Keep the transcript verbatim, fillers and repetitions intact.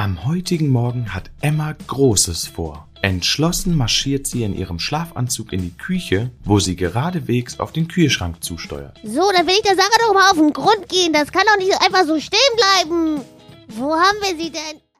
Am heutigen Morgen hat Emma Großes vor. Entschlossen marschiert sie in ihrem Schlafanzug in die Küche, wo sie geradewegs auf den Kühlschrank zusteuert. So, dann will ich der Sache doch mal auf den Grund gehen. Das kann doch nicht einfach so stehen bleiben. Wo haben wir sie denn?